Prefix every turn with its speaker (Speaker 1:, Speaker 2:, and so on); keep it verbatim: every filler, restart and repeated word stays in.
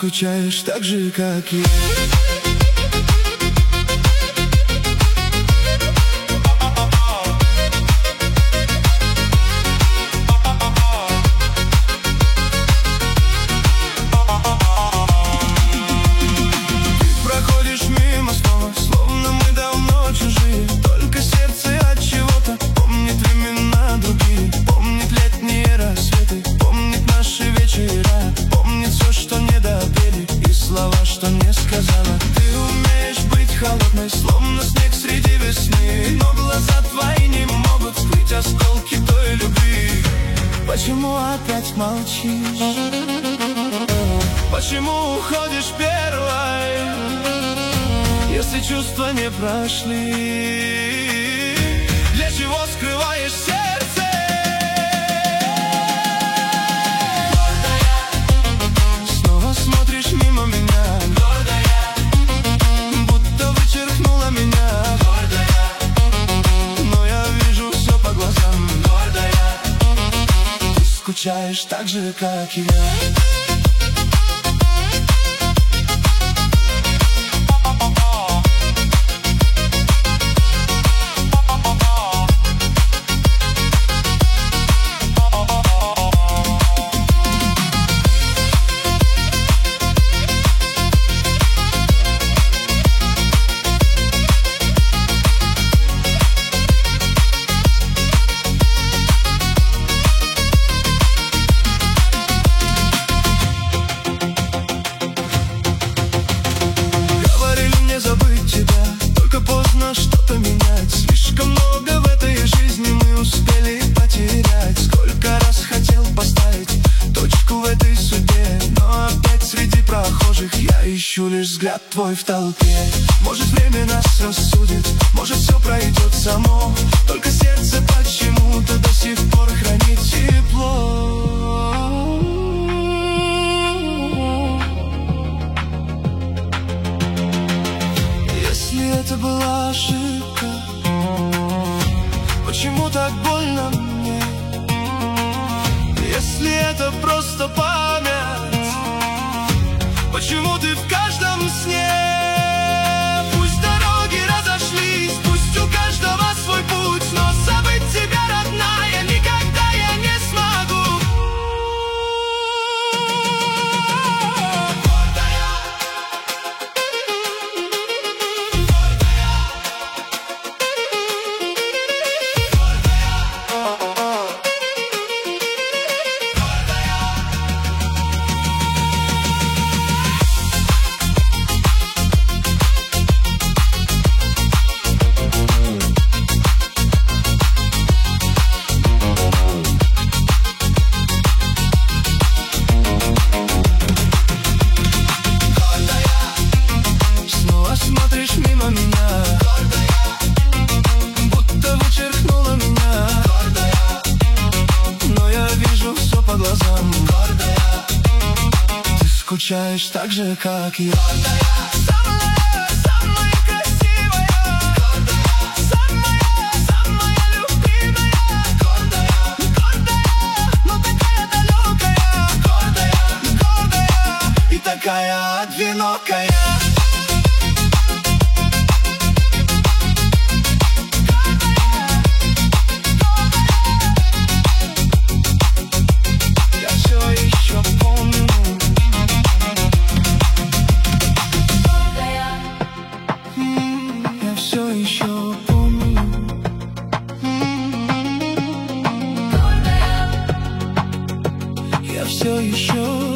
Speaker 1: скучаешь так же, как и я. Холодной, словно снег среди весны. Но глаза твои не могут скрыть осколки той любви. Почему опять молчишь? Почему уходишь первой, если чувства не прошли? Для чего скрываешь сердце? Снова смотришь мимо меня. Скучаешь так же, как и я. Что-то менять. Слишком много в этой жизни мы успели потерять. Сколько раз хотел поставить точку в этой судьбе, но опять среди прохожих я ищу лишь взгляд твой в толпе. Может, время нас рассудит, может, все пройдет само. Только сердце почему-то до сих пор хранит тепло. Если это была ошибка, почему так больно мне? Если это просто память, почему ты в каждом сне? Пусть дороги разошлись, пусть у каждого свой путь, но забыть тебя, родная, никогда я не смогу. Смотришь мимо меня, будто вычеркнула меня. Но я вижу все по глазам. Ты скучаешь так же, как и я. Самая, самая красивая, самая, самая любимая. Гордая, но такая далекая. Гордая, гордая и такая одинокая. Все еще помню. Я все еще